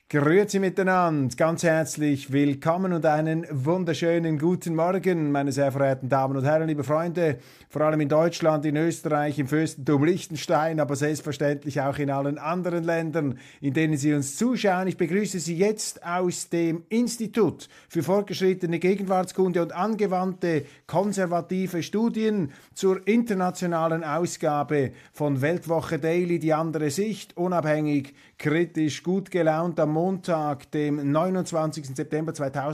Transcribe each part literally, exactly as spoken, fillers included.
Grüezi miteinander, ganz herzlich willkommen und einen wunderschönen guten Morgen, meine sehr verehrten Damen und Herren, liebe Freunde, vor allem in Deutschland, in Österreich, im Fürstentum Liechtenstein, aber selbstverständlich auch in allen anderen Ländern, in denen Sie uns zuschauen. Ich begrüße Sie jetzt aus dem Institut für fortgeschrittene Gegenwartskunde und angewandte konservative Studien zur internationalen Ausgabe von Weltwoche Daily, die andere Sicht, unabhängig, kritisch, gut gelaunt am Montag, dem neunundzwanzigsten September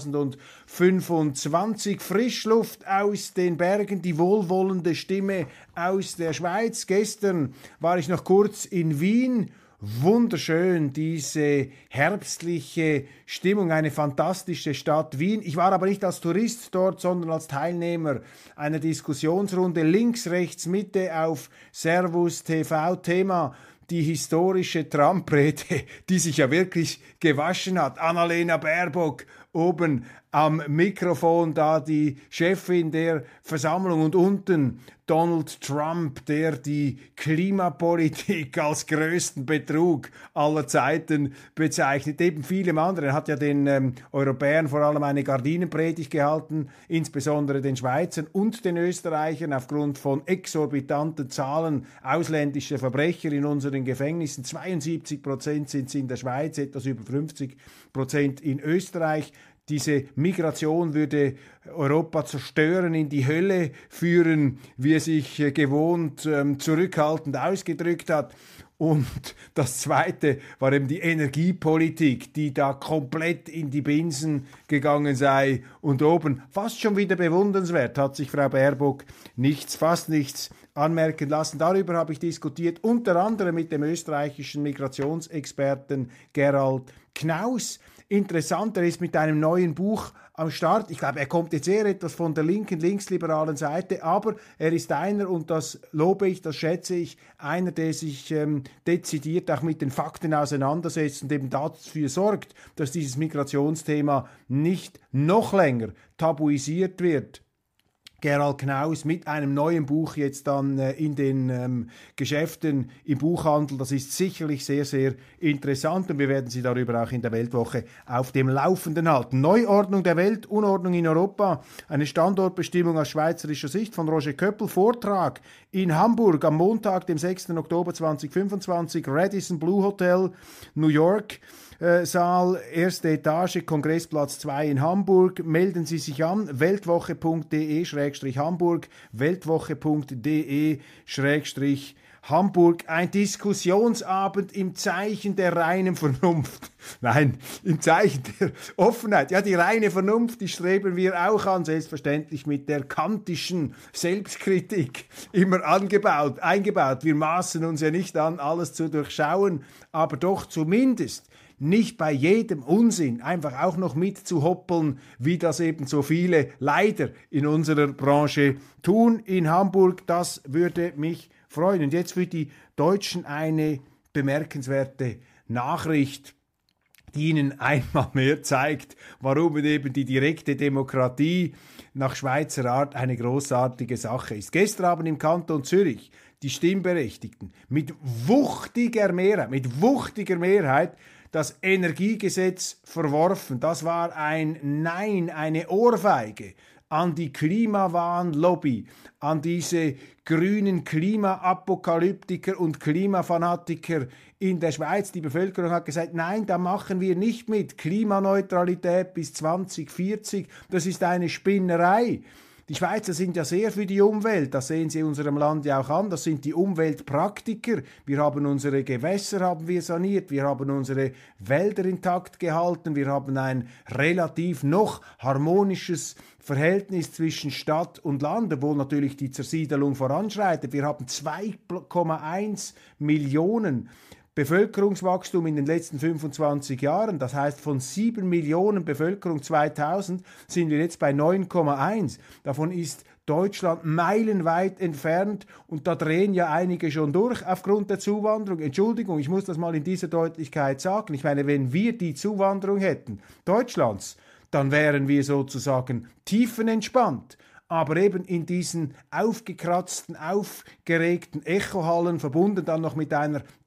zweitausendfünfundzwanzig. Frischluft aus den Bergen, die wohlwollende Stimme aus der Schweiz. Gestern war ich noch kurz in Wien. Wunderschön, diese herbstliche Stimmung, eine fantastische Stadt Wien. Ich war aber nicht als Tourist dort, sondern als Teilnehmer einer Diskussionsrunde links, rechts, Mitte auf Servus T V. Thema die historische Trump-Rede, die sich ja wirklich gewaschen hat. Annalena Baerbock oben am Mikrofon, da die Chefin der Versammlung, und unten Donald Trump, der die Klimapolitik als größten Betrug aller Zeiten bezeichnet. Neben vielem anderen. Er hat ja den ähm, Europäern vor allem eine Gardinenpredigt gehalten, insbesondere den Schweizern und den Österreichern aufgrund von exorbitanten Zahlen ausländischer Verbrecher in unseren Gefängnissen. zweiundsiebzig Prozent sind es in der Schweiz, etwas über fünfzig Prozent in Österreich. Diese Migration würde Europa zerstören, in die Hölle führen, wie er sich gewohnt ähm, zurückhaltend ausgedrückt hat. Und das Zweite war eben die Energiepolitik, die da komplett in die Binsen gegangen sei. Und oben, fast schon wieder bewundernswert, hat sich Frau Baerbock nichts, fast nichts anmerken lassen. Darüber habe ich diskutiert, unter anderem mit dem österreichischen Migrationsexperten Gerald Knaus. Interessant, er ist mit einem neuen Buch am Start. Ich glaube, er kommt jetzt eher etwas von der linken, linksliberalen Seite, aber er ist einer, und das lobe ich, das schätze ich, einer, der sich ähm, dezidiert auch mit den Fakten auseinandersetzt und eben dafür sorgt, dass dieses Migrationsthema nicht noch länger tabuisiert wird. Gerald Knaus mit einem neuen Buch jetzt dann äh, in den ähm, Geschäften im Buchhandel. Das ist sicherlich sehr, sehr interessant, und wir werden Sie darüber auch in der Weltwoche auf dem Laufenden halten. Neuordnung der Welt, Unordnung in Europa, eine Standortbestimmung aus schweizerischer Sicht von Roger Köppel. Vortrag in Hamburg am Montag, dem sechsten Oktober zweitausendfünfundzwanzig, Radisson Blu Hotel, New York. Äh, Saal, erste Etage, Kongressplatz zwei in Hamburg. Melden Sie sich an, weltwoche punkt de Schrägstrich Hamburg, weltwoche punkt de Schrägstrich Hamburg. Ein Diskussionsabend im Zeichen der reinen Vernunft. Nein, im Zeichen der Offenheit. Ja, die reine Vernunft, die streben wir auch an, selbstverständlich mit der kantischen Selbstkritik immer angebaut, eingebaut. Wir maßen uns ja nicht an, alles zu durchschauen, aber doch zumindest nicht bei jedem Unsinn einfach auch noch mitzuhoppeln, wie das eben so viele leider in unserer Branche tun. In Hamburg, das würde mich freuen. Und jetzt für die Deutschen eine bemerkenswerte Nachricht, die Ihnen einmal mehr zeigt, warum eben die direkte Demokratie nach Schweizer Art eine großartige Sache ist. Gestern haben im Kanton Zürich die Stimmberechtigten mit wuchtiger Mehrheit, mit wuchtiger Mehrheit das Energiegesetz verworfen. Das war ein Nein, eine Ohrfeige an die Klimawahn-Lobby, an diese grünen Klimaapokalyptiker und Klimafanatiker in der Schweiz. Die Bevölkerung hat gesagt, nein, da machen wir nicht mit. Klimaneutralität bis zwanzig vierzig, das ist eine Spinnerei. Die Schweizer sind ja sehr für die Umwelt, das sehen Sie in unserem Land ja auch an, das sind die Umweltpraktiker. Wir haben unsere Gewässer haben wir saniert, wir haben unsere Wälder intakt gehalten, wir haben ein relativ noch harmonisches Verhältnis zwischen Stadt und Land, obwohl natürlich die Zersiedelung voranschreitet. Wir haben zwei Komma eins Millionen Bevölkerungswachstum in den letzten fünfundzwanzig Jahren, das heißt von sieben Millionen Bevölkerung zweitausend sind wir jetzt bei neun Komma eins. Davon ist Deutschland meilenweit entfernt, und da drehen ja einige schon durch aufgrund der Zuwanderung. Entschuldigung, ich muss das mal in dieser Deutlichkeit sagen. Ich meine, wenn wir die Zuwanderung hätten, Deutschlands, dann wären wir sozusagen tiefenentspannt. Aber eben in diesen aufgekratzten, aufgeregten Echohallen, verbunden dann noch mit einer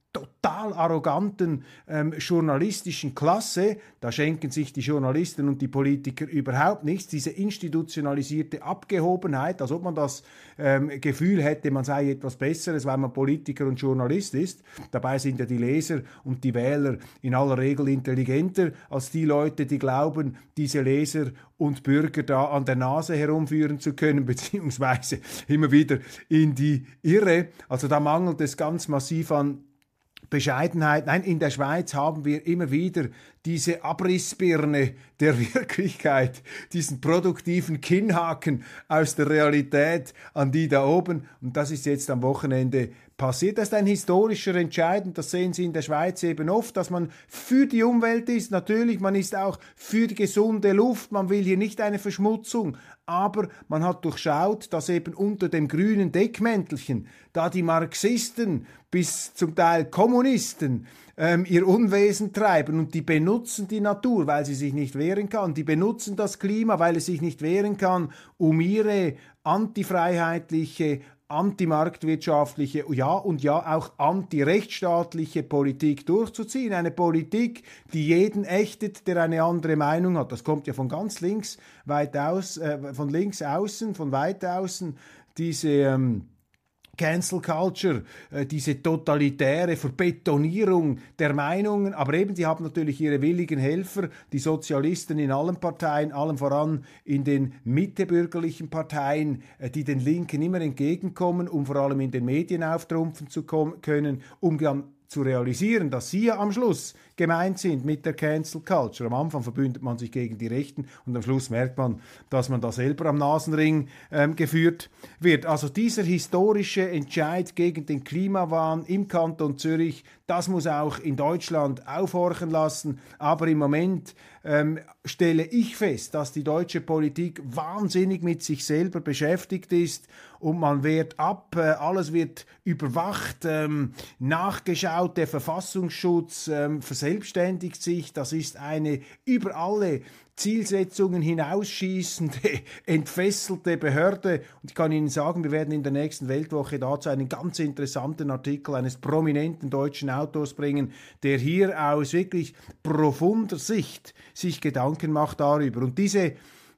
total arroganten ähm, journalistischen Klasse, da schenken sich die Journalisten und die Politiker überhaupt nichts, diese institutionalisierte Abgehobenheit, als ob man das ähm, Gefühl hätte, man sei etwas Besseres, weil man Politiker und Journalist ist. Dabei sind ja die Leser und die Wähler in aller Regel intelligenter als die Leute, die glauben, diese Leser und Bürger da an der Nase herumführen zu können, beziehungsweise immer wieder in die Irre. Also da mangelt es ganz massiv an Bescheidenheit. Nein, in der Schweiz haben wir immer wieder diese Abrissbirne der Wirklichkeit, diesen produktiven Kinnhaken aus der Realität an die da oben. Und das ist jetzt am Wochenende passiert. Das ist ein historischer Entscheid und das sehen Sie in der Schweiz eben oft, dass man für die Umwelt ist. Natürlich, man ist auch für die gesunde Luft. Man will hier nicht eine Verschmutzung. Aber man hat durchschaut, dass eben unter dem grünen Deckmäntelchen da die Marxisten bis zum Teil Kommunisten ähm, ihr Unwesen treiben und die benutzen die Natur, weil sie sich nicht wehren kann. Die benutzen das Klima, weil es sich nicht wehren kann, um ihre antifreiheitliche, antimarktwirtschaftliche, ja und ja auch antirechtsstaatliche Politik durchzuziehen. Eine Politik, die jeden ächtet, der eine andere Meinung hat. Das kommt ja von ganz links, weit aus, äh, von links außen, von weit außen, diese ähm, Cancel Culture, äh, diese totalitäre Verbetonierung der Meinungen, aber eben, die haben natürlich ihre willigen Helfer, die Sozialisten in allen Parteien, allem voran in den mittebürgerlichen Parteien, äh, die den Linken immer entgegenkommen, um vor allem in den Medien auftrumpfen zu können, um dann zu realisieren, dass sie ja am Schluss gemeint sind mit der Cancel Culture. Am Anfang verbündet man sich gegen die Rechten und am Schluss merkt man, dass man da selber am Nasenring ähm, geführt wird. Also dieser historische Entscheid gegen den Klimawahn im Kanton Zürich, das muss auch in Deutschland aufhorchen lassen. Aber im Moment ähm, stelle ich fest, dass die deutsche Politik wahnsinnig mit sich selber beschäftigt ist und man wehrt ab, äh, alles wird überwacht, ähm, nachgeschaut, der Verfassungsschutz ähm, verselbstständigt sich, das ist eine über alle Zielsetzungen hinausschießende, entfesselte Behörde. Und ich kann Ihnen sagen, wir werden in der nächsten Weltwoche dazu einen ganz interessanten Artikel eines prominenten deutschen Autors bringen, der hier aus wirklich profunder Sicht sich Gedanken macht darüber. Und diese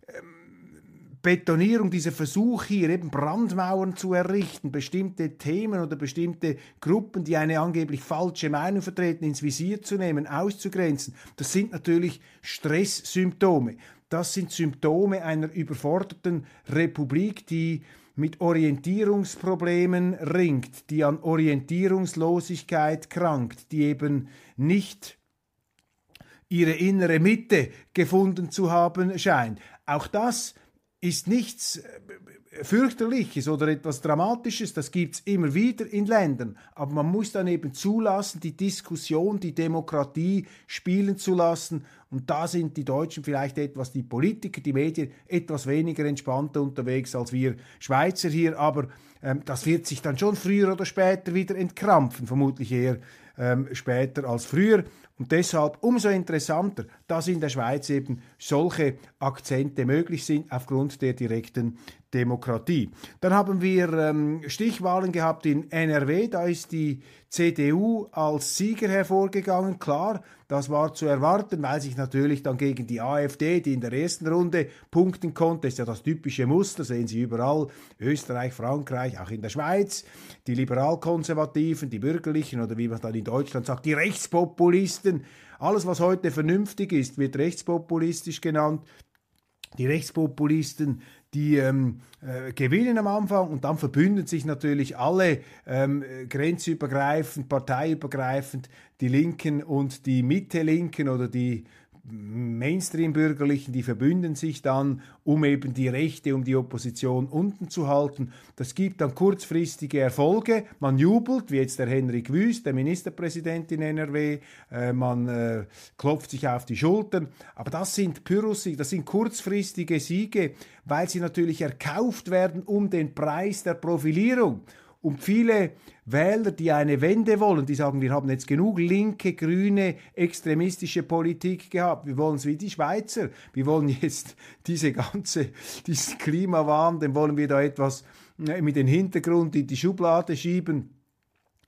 Betonierung, dieser Versuch hier eben Brandmauern zu errichten, bestimmte Themen oder bestimmte Gruppen, die eine angeblich falsche Meinung vertreten, ins Visier zu nehmen, auszugrenzen, das sind natürlich Stresssymptome. Das sind Symptome einer überforderten Republik, die mit Orientierungsproblemen ringt, die an Orientierungslosigkeit krankt, die eben nicht ihre innere Mitte gefunden zu haben scheint. Auch das ist nichts fürchterliches oder etwas Dramatisches, das gibt es immer wieder in Ländern, aber man muss dann eben zulassen, die Diskussion, die Demokratie spielen zu lassen, und da sind die Deutschen vielleicht etwas, die Politiker, die Medien etwas weniger entspannter unterwegs als wir Schweizer hier, aber ähm, das wird sich dann schon früher oder später wieder entkrampfen, vermutlich eher ähm, später als früher. Und deshalb umso interessanter, dass in der Schweiz eben solche Akzente möglich sind aufgrund der direkten Demokratie. Dann haben wir ähm, Stichwahlen gehabt in N R W, da ist die C D U als Sieger hervorgegangen. Klar, das war zu erwarten, weil sich natürlich dann gegen die A f D, die in der ersten Runde punkten konnte, ist ja das typische Muster, sehen Sie überall, Österreich, Frankreich, auch in der Schweiz, die Liberalkonservativen, die Bürgerlichen oder wie man dann in Deutschland sagt, die Rechtspopulisten. Alles, was heute vernünftig ist, wird rechtspopulistisch genannt. Die Rechtspopulisten, die ähm, äh, gewinnen am Anfang und dann verbünden sich natürlich alle ähm, grenzübergreifend, parteiübergreifend, die Linken und die Mitte-Linken oder die Mainstream-Bürgerlichen, die verbünden sich dann, um eben die Rechte, um die Opposition unten zu halten. Das gibt dann kurzfristige Erfolge. Man jubelt, wie jetzt der Henrik Wüst, der Ministerpräsident in N R W, äh, man äh, klopft sich auf die Schultern. Aber das sind Pyrrhussiege, das sind kurzfristige Siege, weil sie natürlich erkauft werden um den Preis der Profilierung. Und viele Wähler, die eine Wende wollen, die sagen, wir haben jetzt genug linke, grüne, extremistische Politik gehabt. Wir wollen es wie die Schweizer. Wir wollen jetzt diese ganze, diesen Klimawahn, den wollen wir da etwas mit dem Hintergrund in die Schublade schieben.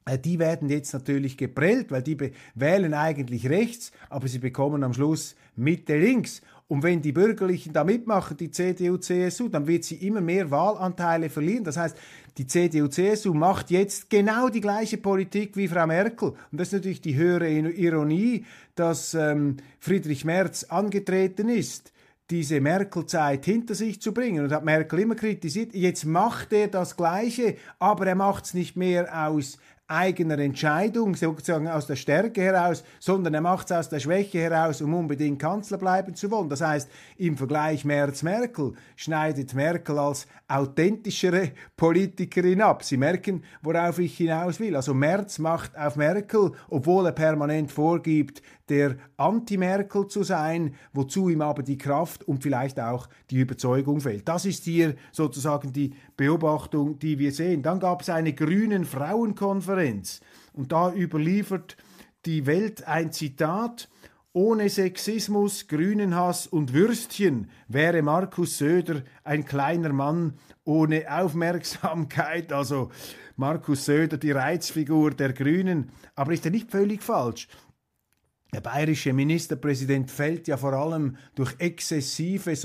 die werden jetzt natürlich geprellt, weil die wählen eigentlich rechts, aber sie bekommen am Schluss Mitte links. Und wenn die Bürgerlichen da mitmachen, die C D U, C S U, dann wird sie immer mehr Wahlanteile verlieren. Das heißt, die C D U, C S U macht jetzt genau die gleiche Politik wie Frau Merkel. Und das ist natürlich die höhere Ironie, dass ähm, Friedrich Merz angetreten ist, diese Merkel-Zeit hinter sich zu bringen, und hat Merkel immer kritisiert. Jetzt macht er das Gleiche, aber er macht es nicht mehr aus eigener Entscheidung, sozusagen aus der Stärke heraus, sondern er macht es aus der Schwäche heraus, um unbedingt Kanzler bleiben zu wollen. Das heißt, im Vergleich Merz-Merkel schneidet Merkel als authentischere Politikerin ab. Sie merken, worauf ich hinaus will. Also Merz macht auf Merkel, obwohl er permanent vorgibt, der Anti-Merkel zu sein, wozu ihm aber die Kraft und vielleicht auch die Überzeugung fehlt. Das ist hier sozusagen die Beobachtung, die wir sehen. Dann gab es eine grünen Frauenkonferenz und da überliefert die Welt ein Zitat: Ohne Sexismus, Grünenhass und Würstchen wäre Markus Söder ein kleiner Mann ohne Aufmerksamkeit. Also Markus Söder, die Reizfigur der Grünen. Aber ist er nicht völlig falsch? Der bayerische Ministerpräsident fällt ja vor allem durch exzessive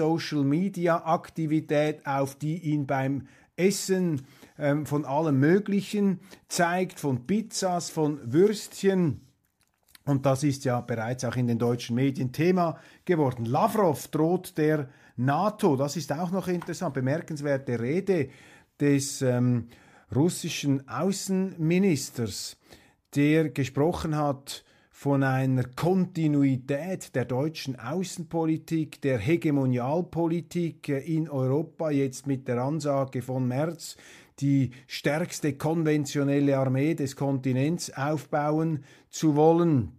Social-Media-Aktivität auf, die ihn beim Essen ähm, von allem Möglichen zeigt, von Pizzas, von Würstchen. Und das ist ja bereits auch in den deutschen Medien Thema geworden. Lavrov droht der NATO. Das ist auch noch interessant. Bemerkenswerte Rede des ähm, russischen Außenministers, der gesprochen hat von einer Kontinuität der deutschen Außenpolitik, der Hegemonialpolitik in Europa, jetzt mit der Ansage von Merz, die stärkste konventionelle Armee des Kontinents aufbauen zu wollen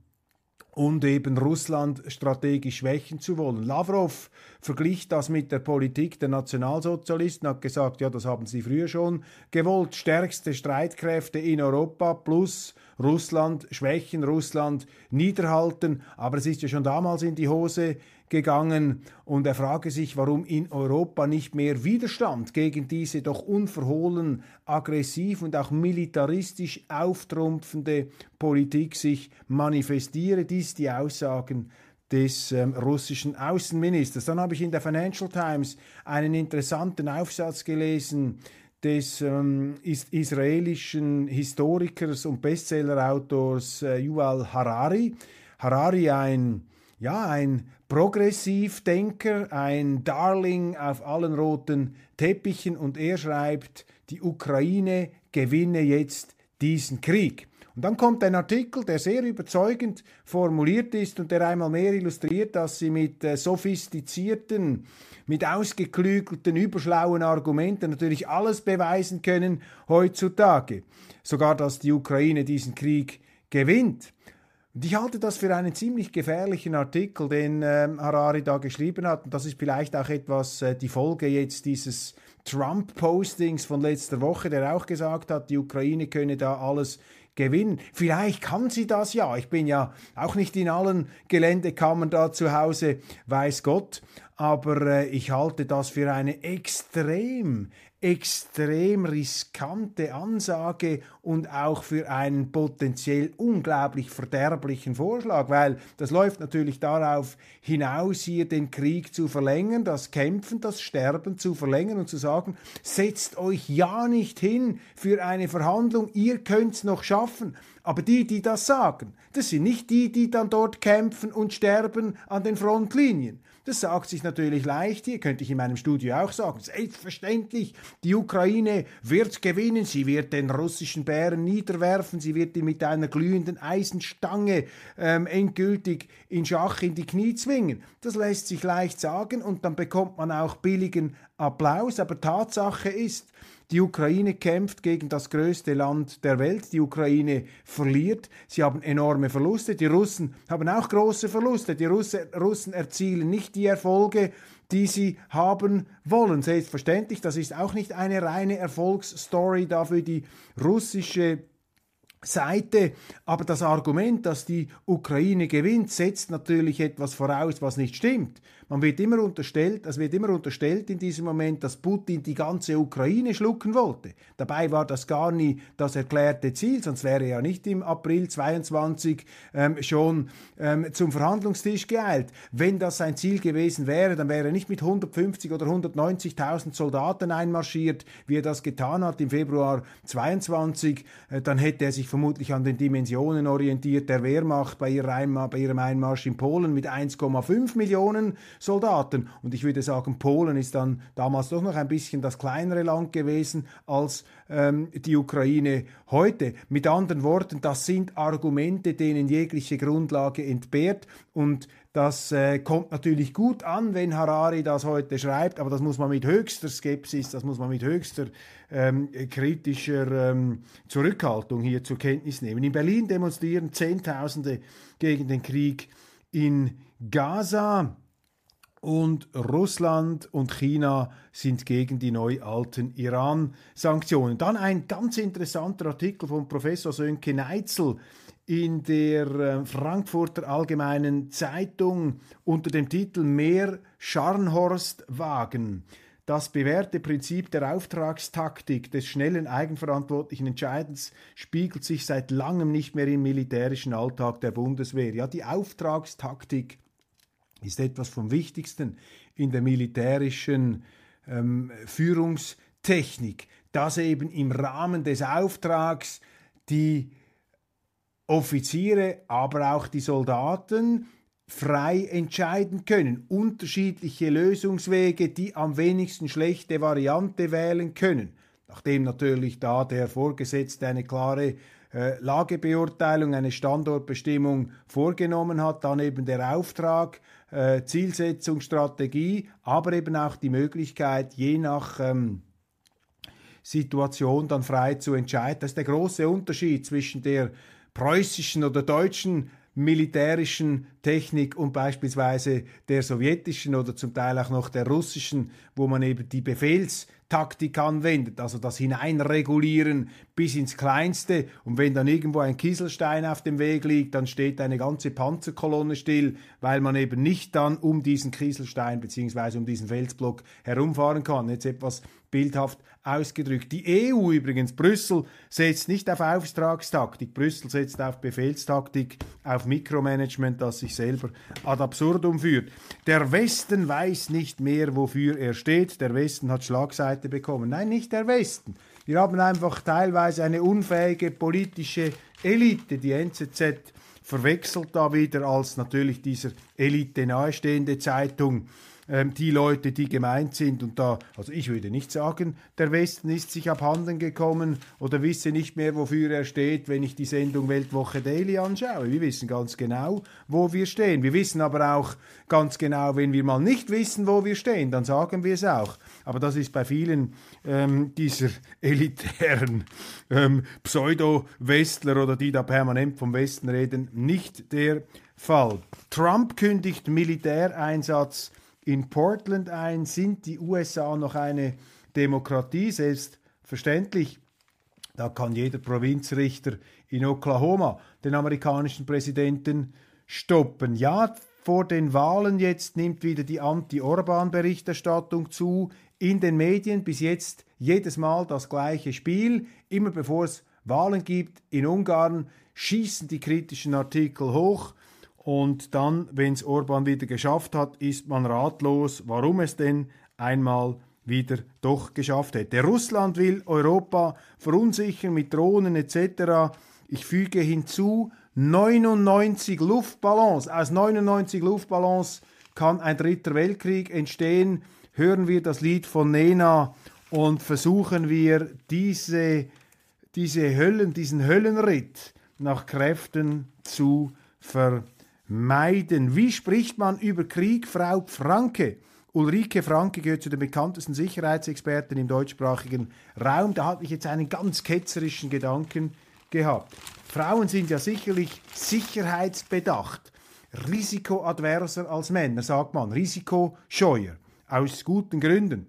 und eben Russland strategisch schwächen zu wollen. Lavrov verglich das mit der Politik der Nationalsozialisten, hat gesagt, ja, das haben sie früher schon gewollt, stärkste Streitkräfte in Europa plus Russland schwächen, Russland niederhalten, aber es ist ja schon damals in die Hose gegangen und er frage sich, warum in Europa nicht mehr Widerstand gegen diese doch unverhohlen, aggressiv und auch militaristisch auftrumpfende Politik sich manifestiere. Dies die Aussagen des ähm, russischen Außenministers. Dann habe ich in der Financial Times einen interessanten Aufsatz gelesen des ähm, is- israelischen Historikers und Bestsellerautors äh, Yuval Harari. Harari, ein, ja, ein Progressivdenker, ein Darling auf allen roten Teppichen, und er schreibt, die Ukraine gewinne jetzt diesen Krieg. Und dann kommt ein Artikel, der sehr überzeugend formuliert ist und der einmal mehr illustriert, dass sie mit äh, sophistizierten, mit ausgeklügelten, überschlauen Argumenten natürlich alles beweisen können heutzutage. Sogar, dass die Ukraine diesen Krieg gewinnt. Und ich halte das für einen ziemlich gefährlichen Artikel, den äh, Harari da geschrieben hat. Und das ist vielleicht auch etwas äh, die Folge jetzt dieses Trump-Postings von letzter Woche, der auch gesagt hat, die Ukraine könne da alles gewinnen. Vielleicht kann sie das ja. Ich bin ja auch nicht in allen Geländekammern da zu Hause, weiß Gott. Aber äh, ich halte das für eine extrem, extrem riskante Ansage und auch für einen potenziell unglaublich verderblichen Vorschlag, weil das läuft natürlich darauf hinaus, hier den Krieg zu verlängern, das Kämpfen, das Sterben zu verlängern und zu sagen, setzt euch ja nicht hin für eine Verhandlung, ihr könnt's noch schaffen. Aber die, die das sagen, das sind nicht die, die dann dort kämpfen und sterben an den Frontlinien. Das sagt sich natürlich leicht, hier könnte ich in meinem Studio auch sagen, selbstverständlich, die Ukraine wird gewinnen, sie wird den russischen Bären niederwerfen, sie wird ihn mit einer glühenden Eisenstange ähm, endgültig in Schach in die Knie zwingen. Das lässt sich leicht sagen und dann bekommt man auch billigen Applaus, aber Tatsache ist, die Ukraine kämpft gegen das größte Land der Welt. Die Ukraine verliert. Sie haben enorme Verluste. Die Russen haben auch große Verluste. Die Russe, Russen erzielen nicht die Erfolge, die sie haben wollen. Selbstverständlich, das ist auch nicht eine reine Erfolgsstory da für die russische Seite, aber das Argument, dass die Ukraine gewinnt, setzt natürlich etwas voraus, was nicht stimmt. Man wird immer unterstellt, es wird immer unterstellt in diesem Moment, dass Putin die ganze Ukraine schlucken wollte. Dabei war das gar nie das erklärte Ziel, sonst wäre er ja nicht im April zweiundzwanzig ähm, schon ähm, zum Verhandlungstisch geeilt. Wenn das sein Ziel gewesen wäre, dann wäre er nicht mit hundertfünfzig oder hundertneunzigtausend Soldaten einmarschiert, wie er das getan hat im Februar zweiundzwanzig. Äh, dann hätte er sich vermutlich an den Dimensionen orientiert der Wehrmacht bei, ihrer Einma- bei ihrem Einmarsch in Polen mit eins Komma fünf Millionen Soldaten. Und ich würde sagen, Polen ist dann damals doch noch ein bisschen das kleinere Land gewesen als ähm, die Ukraine heute. Mit anderen Worten, das sind Argumente, denen jegliche Grundlage entbehrt. Und das äh, kommt natürlich gut an, wenn Harari das heute schreibt, aber das muss man mit höchster Skepsis, das muss man mit höchster ähm, kritischer ähm, Zurückhaltung hier zur Kenntnis nehmen. In Berlin demonstrieren Zehntausende gegen den Krieg in Gaza. Und Russland und China sind gegen die neu alten Iran-Sanktionen. Dann ein ganz interessanter Artikel von Professor Sönke Neitzel in der äh, Frankfurter Allgemeinen Zeitung unter dem Titel Mehr Scharnhorstwagen. Das bewährte Prinzip der Auftragstaktik des schnellen, eigenverantwortlichen Entscheidens spiegelt sich seit langem nicht mehr im militärischen Alltag der Bundeswehr. Ja, die Auftragstaktik ist etwas vom Wichtigsten in der militärischen ähm, Führungstechnik, dass eben im Rahmen des Auftrags die Offiziere, aber auch die Soldaten frei entscheiden können, unterschiedliche Lösungswege, die am wenigsten schlechte Variante wählen können. Nachdem natürlich da der Vorgesetzte eine klare äh, Lagebeurteilung, eine Standortbestimmung vorgenommen hat, dann eben der Auftrag, äh, Zielsetzung, Strategie, aber eben auch die Möglichkeit, je nach ähm, Situation dann frei zu entscheiden. Das ist der große Unterschied zwischen der preußischen oder deutschen militärischen Technik und beispielsweise der sowjetischen oder zum Teil auch noch der russischen, wo man eben die Befehlstaktik anwendet, also das Hineinregulieren bis ins Kleinste. Und wenn dann irgendwo ein Kieselstein auf dem Weg liegt, dann steht eine ganze Panzerkolonne still, weil man eben nicht dann um diesen Kieselstein bzw. um diesen Felsblock herumfahren kann. Jetzt etwas bildhaft ausgedrückt. Die E U übrigens, Brüssel, setzt nicht auf Auftragstaktik. Brüssel setzt auf Befehlstaktik, auf Mikromanagement, das sich selber ad absurdum führt. Der Westen weiß nicht mehr, wofür er steht. Der Westen hat Schlagseite bekommen. Nein, nicht der Westen. Wir haben einfach teilweise eine unfähige politische Elite. Die N Z Z verwechselt da wieder als natürlich dieser Elite nahestehende Zeitung die Leute, die gemeint sind. Und da, also ich würde nicht sagen, der Westen ist sich abhanden gekommen oder wisse nicht mehr, wofür er steht, wenn ich die Sendung Weltwoche Daily anschaue. Wir wissen ganz genau, wo wir stehen. Wir wissen aber auch ganz genau, wenn wir mal nicht wissen, wo wir stehen, dann sagen wir es auch. Aber das ist bei vielen ähm, dieser elitären ähm, Pseudo-Westler oder die da permanent vom Westen reden, nicht der Fall. Trump kündigt Militäreinsatz in Portland ein. Sind die U S A noch eine Demokratie? Selbstverständlich. Da kann jeder Provinzrichter in Oklahoma den amerikanischen Präsidenten stoppen. Ja, vor den Wahlen jetzt nimmt wieder die Anti-Orban-Berichterstattung zu. In den Medien bis jetzt jedes Mal das gleiche Spiel. Immer bevor es Wahlen gibt in Ungarn, schießen die kritischen Artikel hoch. Und dann, wenn es Orban wieder geschafft hat, ist man ratlos, warum es denn einmal wieder doch geschafft hätte. Russland will Europa verunsichern mit Drohnen et cetera. Ich füge hinzu, neunundneunzig Luftballons. Aus neunundneunzig Luftballons kann ein dritter Weltkrieg entstehen. Hören wir das Lied von Nena und versuchen wir diese, diese Höllen, diesen Höllenritt nach Kräften zu vermeiden. Meiden. Wie spricht man über Krieg, Frau Franke? Ulrike Franke gehört zu den bekanntesten Sicherheitsexperten im deutschsprachigen Raum. Da hatte ich jetzt einen ganz ketzerischen Gedanken gehabt. Frauen sind ja sicherlich sicherheitsbedacht, risikoadverser als Männer, sagt man, risikoscheuer, aus guten Gründen.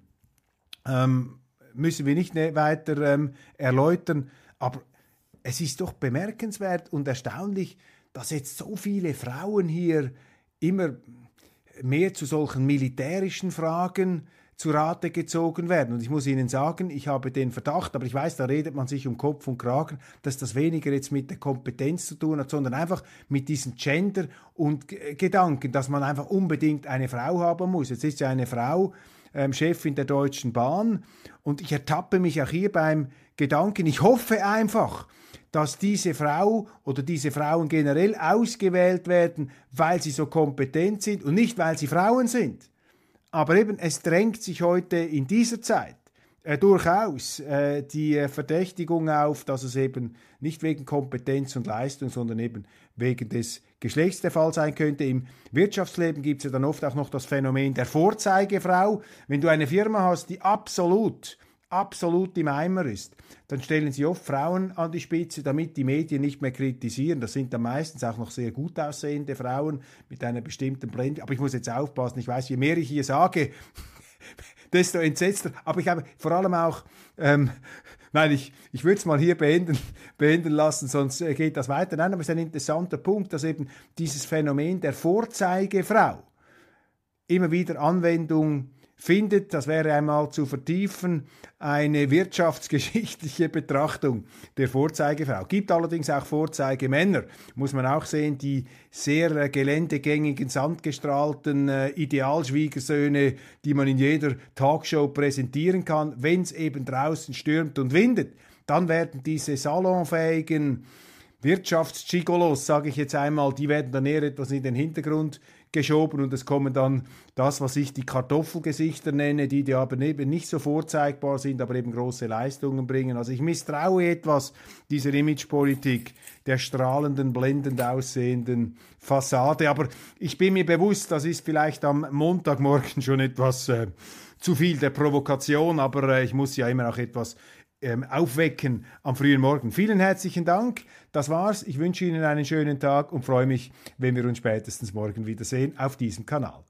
Ähm, müssen wir nicht weiter ähm, erläutern, aber es ist doch bemerkenswert und erstaunlich, dass jetzt so viele Frauen hier immer mehr zu solchen militärischen Fragen zu Rate gezogen werden. Und ich muss Ihnen sagen, ich habe den Verdacht, aber ich weiß, da redet man sich um Kopf und Kragen, dass das weniger jetzt mit der Kompetenz zu tun hat, sondern einfach mit diesen Gender- und G- Gedanken, dass man einfach unbedingt eine Frau haben muss. Jetzt ist ja eine Frau ähm, Chefin der Deutschen Bahn und ich ertappe mich auch hier beim Gedanken, ich hoffe einfach, dass diese Frau oder diese Frauen generell ausgewählt werden, weil sie so kompetent sind und nicht, weil sie Frauen sind. Aber eben, es drängt sich heute in dieser Zeit äh, durchaus äh, die äh, Verdächtigung auf, dass es eben nicht wegen Kompetenz und Leistung, sondern eben wegen des Geschlechts der Fall sein könnte. Im Wirtschaftsleben gibt es ja dann oft auch noch das Phänomen der Vorzeigefrau. Wenn du eine Firma hast, die absolut absolut im Eimer ist, dann stellen sie oft Frauen an die Spitze, damit die Medien nicht mehr kritisieren. Das sind dann meistens auch noch sehr gut aussehende Frauen mit einer bestimmten Blende. Aber ich muss jetzt aufpassen, ich weiß, je mehr ich hier sage, desto entsetzter. Aber ich habe vor allem auch, ähm, nein, ich, ich würde es mal hier beenden, beenden lassen, sonst äh, geht das weiter. Nein, aber es ist ein interessanter Punkt, dass eben dieses Phänomen der Vorzeigefrau immer wieder Anwendung findet, das wäre einmal zu vertiefen, eine wirtschaftsgeschichtliche Betrachtung der Vorzeigefrau. Gibt allerdings auch Vorzeigemänner, muss man auch sehen, die sehr äh, geländegängigen, sandgestrahlten äh, Idealschwiegersöhne, die man in jeder Talkshow präsentieren kann. Wenn es eben draußen stürmt und windet, dann werden diese salonfähigen Wirtschaftsgigolos, sage ich jetzt einmal, die werden dann eher etwas in den Hintergrund geschoben und es kommen dann das, was ich die Kartoffelgesichter nenne, die, die aber eben nicht so vorzeigbar sind, aber eben große Leistungen bringen. Also ich misstraue etwas dieser Imagepolitik, der strahlenden, blendend aussehenden Fassade. Aber ich bin mir bewusst, das ist vielleicht am Montagmorgen schon etwas äh, zu viel der Provokation, aber äh, ich muss ja immer auch etwas ähm, aufwecken am frühen Morgen. Vielen herzlichen Dank. Das war's. Ich wünsche Ihnen einen schönen Tag und freue mich, wenn wir uns spätestens morgen wiedersehen auf diesem Kanal.